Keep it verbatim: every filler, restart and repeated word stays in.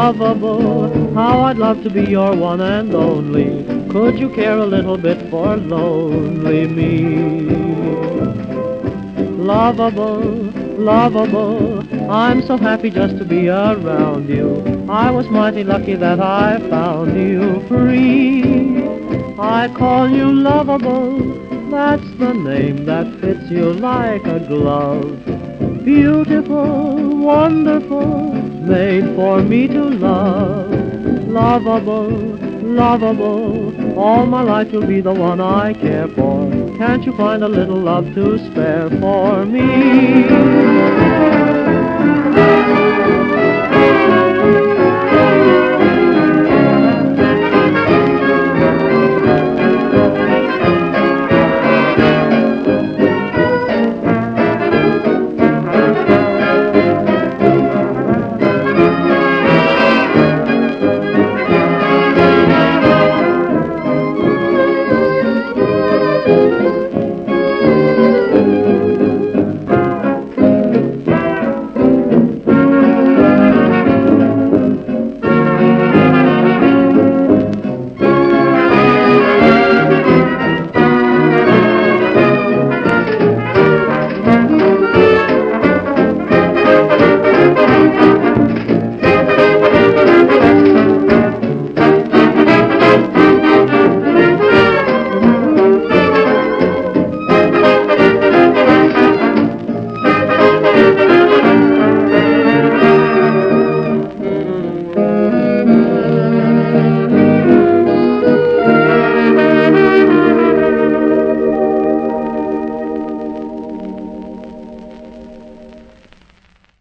Lovable, how I'd love to be your one and only. Could you care a little bit for lonely me? Lovable, lovable, I'm so happy just to be around you. I was mighty lucky that I found you free. I call you lovable, that's the name that fits you like a glove. Beautiful, wonderful, made for me to love. Lovable, lovable, all my life you'll be the one I care for. Can't you find a little love to spare for me?